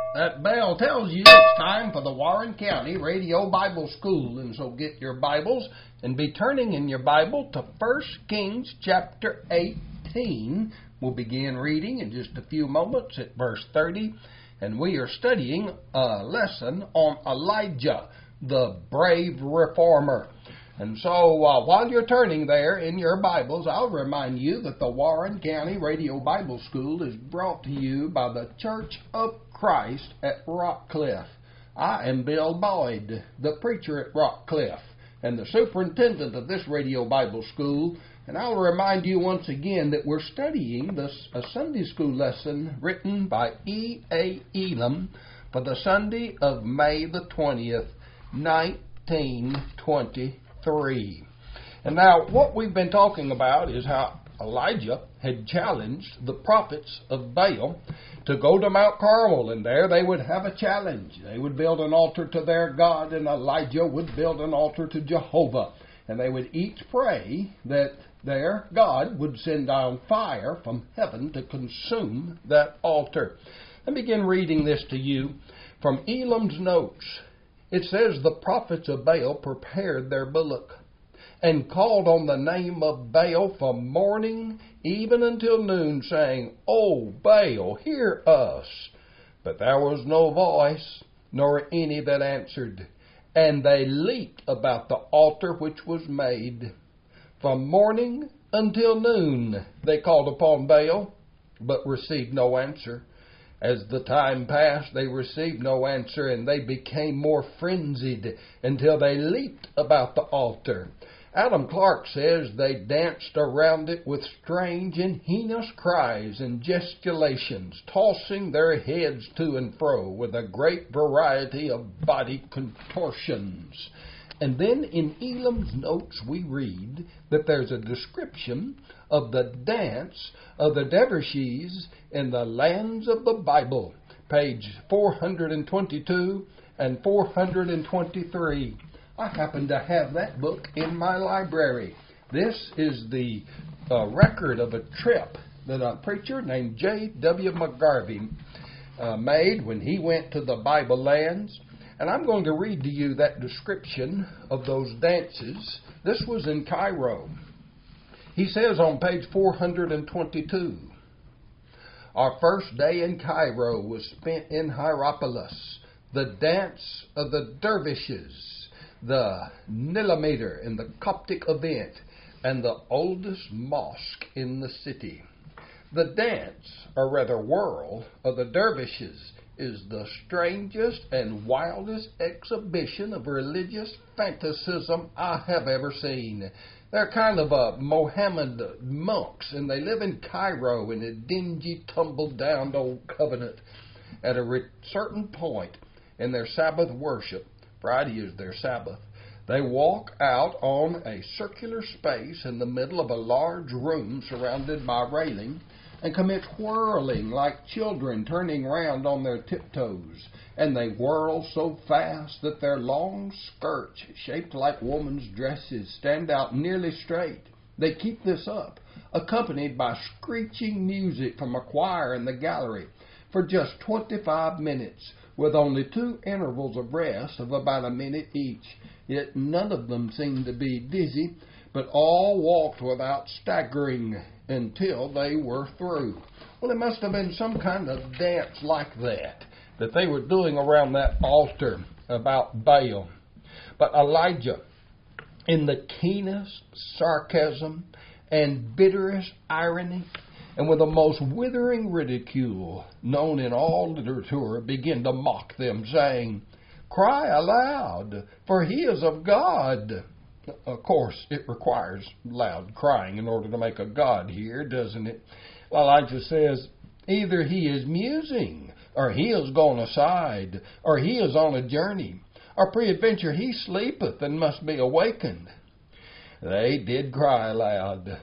That bell tells you it's time for the Warren County Radio Bible School, and so get your Bibles and be turning in your Bible to 1 Kings chapter 18. We'll begin reading in just a few moments at verse 30, and we are studying a lesson on Elijah, the brave reformer. And so while you're turning there in your Bibles, I'll remind you that the Warren County Radio Bible School is brought to you by the Church of Christ at Rockcliffe. I am Bill Boyd, the preacher at Rockcliffe, and the superintendent of this Radio Bible School. And I'll remind you once again that we're studying a Sunday school lesson written by E.A. Elam for the Sunday of May the 20th, 1923. And now what we've been talking about is how Elijah had challenged the prophets of Baal to go to Mount Carmel, and there they would have a challenge. They would build an altar to their God, and Elijah would build an altar to Jehovah. And they would each pray that their God would send down fire from heaven to consume that altar. Let me begin reading this to you from Elam's notes. It says, the prophets of Baal prepared their bullock and called on the name of Baal from morning even until noon, saying, O Baal, hear us. But there was no voice, nor any that answered. And they leaped about the altar which was made. From morning until noon they called upon Baal, but received no answer. As the time passed, they received no answer, and they became more frenzied until they leaped about the altar. Adam Clark says they danced around it with strange and heinous cries and gesticulations, tossing their heads to and fro with a great variety of body contortions. And then in Elam's notes we read that there's a description of the dance of the dervishes in the lands of the Bible, page 422 and 423. I happen to have that book in my library. This is the record of a trip that a preacher named J.W. McGarvey made when he went to the Bible lands. And I'm going to read to you that description of those dances. This was in Cairo. He says on page 422, our first day in Cairo was spent in Hierapolis, the dance of the dervishes, the Nilometer in the Coptic event, and the oldest mosque in the city. The dance, or rather whirl, of the dervishes is the strangest and wildest exhibition of religious fanaticism I have ever seen. They're kind of Mohammed monks, and they live in Cairo in a dingy, tumble-down old covenant. At a certain point in their Sabbath worship, Friday is their Sabbath, they walk out on a circular space in the middle of a large room surrounded by railing and commit whirling like children turning round on their tiptoes. And they whirl so fast that their long skirts, shaped like women's dresses, stand out nearly straight. They keep this up, accompanied by screeching music from a choir in the gallery, for just 25 minutes, with only 2 intervals of rest of about a minute each. Yet none of them seemed to be dizzy, but all walked without staggering until they were through. Well, it must have been some kind of dance like that they were doing around that altar about Baal. But Elijah, in the keenest sarcasm and bitterest irony, and with the most withering ridicule known in all literature, began to mock them, saying, Cry aloud, for he is of God. Of course, it requires loud crying in order to make a God hear, doesn't it? Elijah says, either he is musing, or he is gone aside, or he is on a journey, or peradventure he sleepeth and must be awakened. They did cry aloud.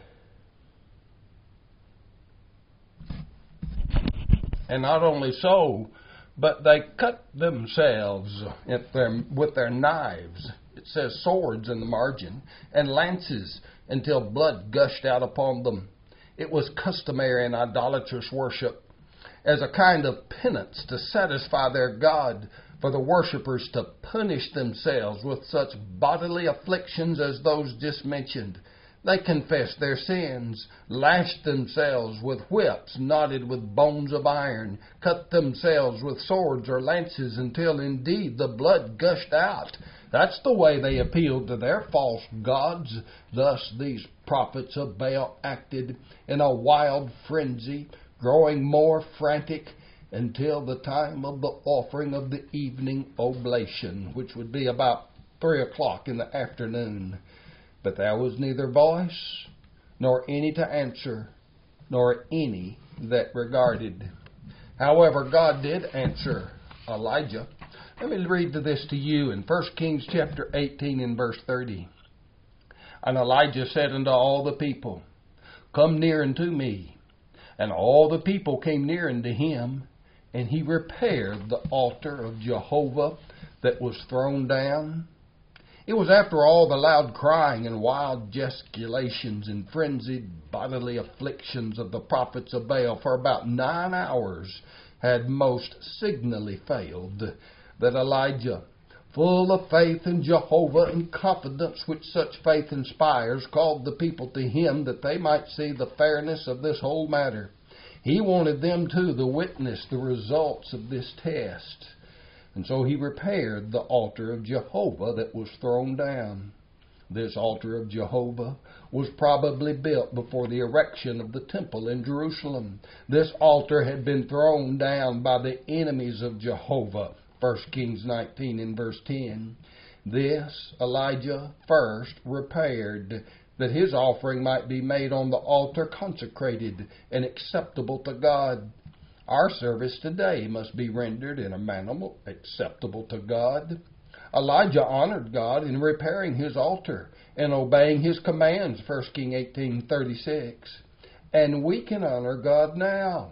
And not only so, but they cut themselves with their knives. It says swords in the margin, and lances, until blood gushed out upon them. It was customary in idolatrous worship as a kind of penance to satisfy their God for the worshippers to punish themselves with such bodily afflictions as those just mentioned. They confessed their sins, lashed themselves with whips knotted with bones of iron, cut themselves with swords or lances until indeed the blood gushed out. That's the way they appealed to their false gods. Thus these prophets of Baal acted in a wild frenzy, growing more frantic until the time of the offering of the evening oblation, which would be about 3 o'clock in the afternoon. But there was neither voice, nor any to answer, nor any that regarded. However, God did answer Elijah. Let me read this to you in 1 Kings chapter 18 and verse 30. And Elijah said unto all the people, Come near unto me. And all the people came near unto him, and he repaired the altar of Jehovah that was thrown down. It was after all the loud crying and wild gesticulations and frenzied bodily afflictions of the prophets of Baal for about 9 hours had most signally failed, that Elijah, full of faith in Jehovah and confidence which such faith inspires, called the people to him that they might see the fairness of this whole matter. He wanted them too to witness the results of this test. And so he repaired the altar of Jehovah that was thrown down. This altar of Jehovah was probably built before the erection of the temple in Jerusalem. This altar had been thrown down by the enemies of Jehovah. 1 Kings 19 and verse 10. This Elijah first repaired, that his offering might be made on the altar consecrated and acceptable to God. Our service today must be rendered in a manner acceptable to God. Elijah honored God in repairing his altar and obeying his commands, 1 Kings 18:36. And we can honor God now,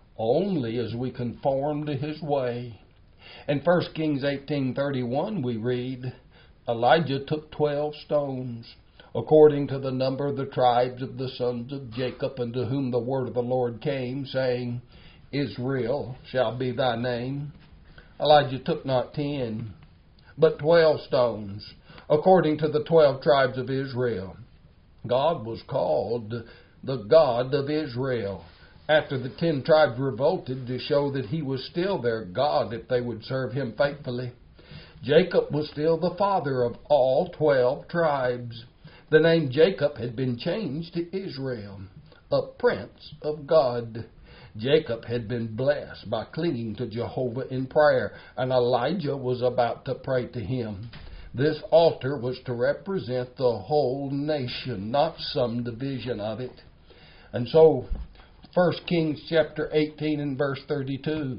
only as we conform to his way. In 1 Kings 18:31 we read, Elijah took 12 stones, according to the number of the tribes of the sons of Jacob, unto whom the word of the Lord came, saying, Israel shall be thy name. Elijah took not 10, but 12 stones, according to the 12 tribes of Israel. God was called the God of Israel, after the 10 tribes revolted, to show that he was still their God if they would serve him faithfully. Jacob was still the father of all 12 tribes. The name Jacob had been changed to Israel, a prince of God. Jacob had been blessed by clinging to Jehovah in prayer, and Elijah was about to pray to him. This altar was to represent the whole nation, not some division of it. And so, 1 Kings chapter 18 and verse 32.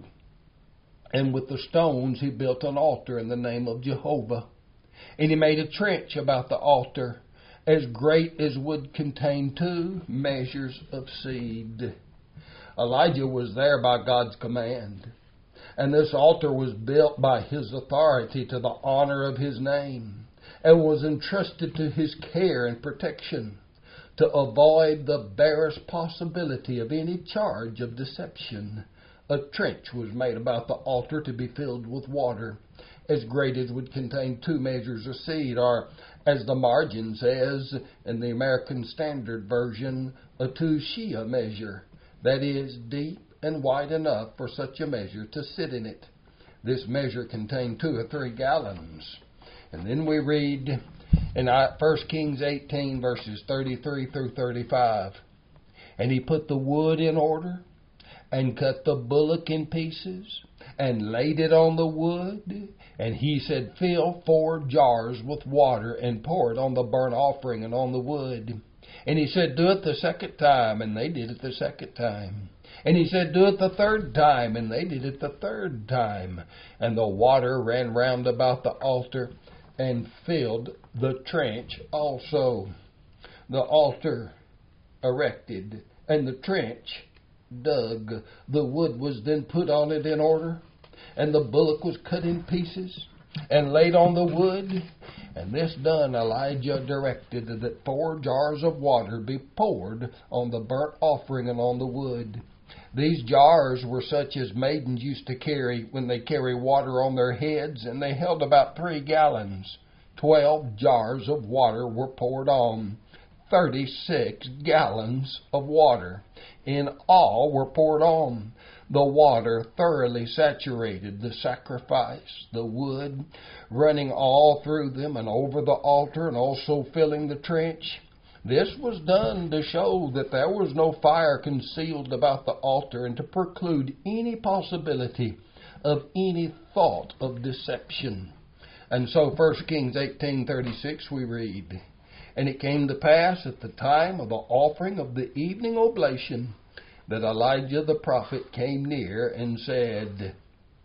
And with the stones he built an altar in the name of Jehovah. And he made a trench about the altar, as great as would contain 2 measures of seed. Elijah was there by God's command. And this altar was built by his authority to the honor of his name, and was entrusted to his care and protection, to avoid the barest possibility of any charge of deception. A trench was made about the altar to be filled with water, as great as would contain 2 measures of seed, or, as the margin says in the American Standard Version, a 2 shea measure, that is, deep and wide enough for such a measure to sit in it. This measure contained 2 or 3 gallons. And then we read in 1 Kings 18, verses 33 through 35. And he put the wood in order, and cut the bullock in pieces, and laid it on the wood. And he said, Fill 4 jars with water, and pour it on the burnt offering and on the wood. And he said, Do it the 2nd time, and they did it the 2nd time. And he said, Do it the 3rd time, and they did it the 3rd time. And the water ran round about the altar, and filled the trench also. The altar erected, and the trench dug. The wood was then put on it in order, and the bullock was cut in pieces, and laid on the wood. And this done, Elijah directed that 4 jars of water be poured on the burnt offering and on the wood. These jars were such as maidens used to carry when they carry water on their heads, and they held about 3 gallons. 12 jars of water were poured on. 36 gallons of water in all were poured on. The water thoroughly saturated the sacrifice, the wood running all through them and over the altar, and also filling the trench. This was done to show that there was no fire concealed about the altar, and to preclude any possibility of any thought of deception. And so 1 Kings 18:36 we read, "And it came to pass at the time of the offering of the evening oblation that Elijah the prophet came near and said,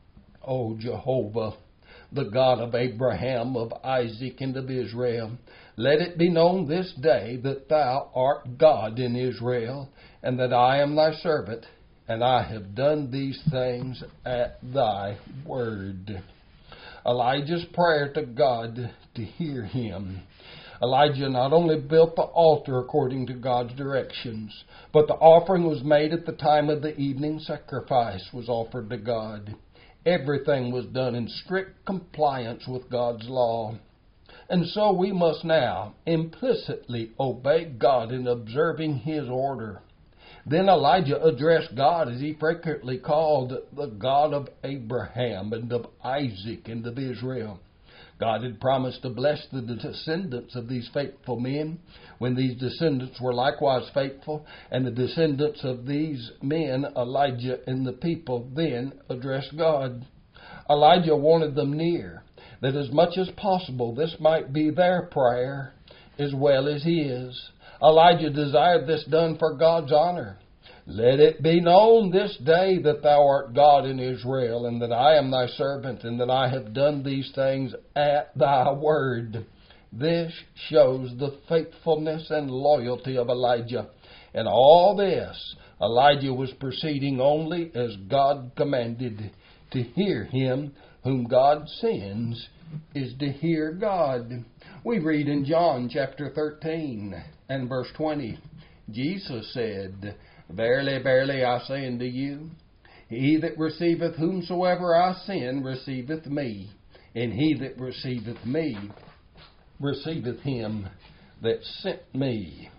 O Jehovah, the God of Abraham, of Isaac, and of Israel, let it be known this day that thou art God in Israel, and that I am thy servant, and I have done these things at thy word." Elijah's prayer to God to hear him. Elijah not only built the altar according to God's directions, but the offering was made at the time of the evening sacrifice was offered to God. Everything was done in strict compliance with God's law. And so we must now implicitly obey God in observing His order. Then Elijah addressed God as he frequently called the God of Abraham and of Isaac and of Israel. God had promised to bless the descendants of these faithful men when these descendants were likewise faithful, and the descendants of these men, Elijah and the people, then addressed God. Elijah wanted them near, that as much as possible this might be their prayer as well as his. Elijah desired this done for God's honor. "Let it be known this day that thou art God in Israel, and that I am thy servant, and that I have done these things at thy word." This shows the faithfulness and loyalty of Elijah. And all this, Elijah was proceeding only as God commanded. To hear him whom God sends is to hear God. We read in John chapter 13 and verse 20, Jesus said, "Verily, verily, I say unto you, he that receiveth whomsoever I send receiveth me, and he that receiveth me receiveth him that sent me."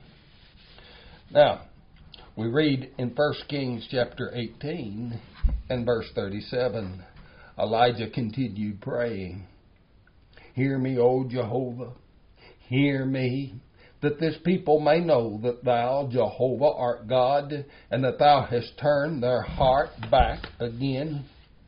Now, we read in 1 Kings chapter 18 and verse 37, Elijah continued praying, "Hear me, O Jehovah, hear me, that this people may know that thou, Jehovah, art God, and that thou hast turned their heart back again."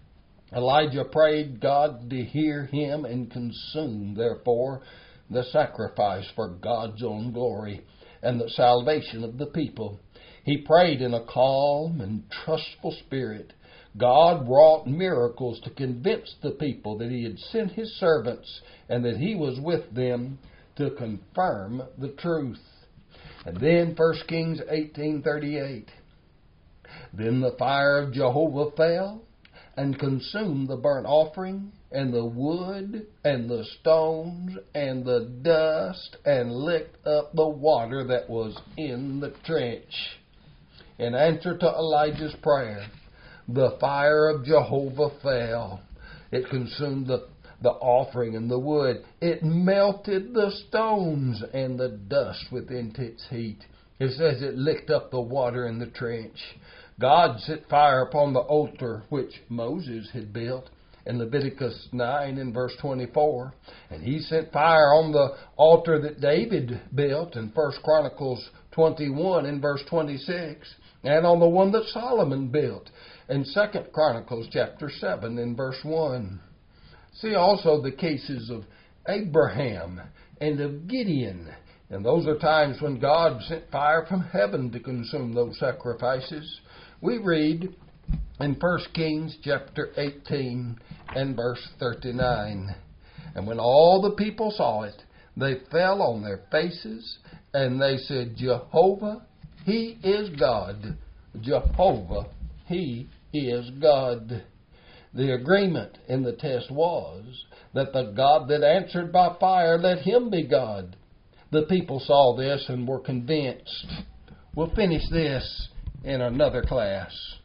Elijah prayed God to hear him and consume, therefore, the sacrifice for God's own glory and the salvation of the people. He prayed in a calm and trustful spirit. God wrought miracles to convince the people that he had sent his servants and that he was with them to confirm the truth. And then 1 Kings 18:38. "Then the fire of Jehovah fell and consumed the burnt offering and the wood and the stones and the dust and licked up the water that was in the trench." In answer to Elijah's prayer, the fire of Jehovah fell. It consumed the offering and the wood. It melted the stones and the dust within its heat. It says it licked up the water in the trench. God set fire upon the altar which Moses had built in Leviticus 9 and verse 24. And he sent fire on the altar that David built in 1 Chronicles 21 and verse 26. And on the one that Solomon built in 2 Chronicles chapter 7 and verse 1. See also the cases of Abraham and of Gideon. And those are times when God sent fire from heaven to consume those sacrifices. We read in 1 Kings chapter 18 and verse 39. "And when all the people saw it, they fell on their faces, and they said, Jehovah, he is God. Jehovah, he is God." The agreement in the test was that the God that answered by fire, let him be God. The people saw this and were convinced. We'll finish this in another class.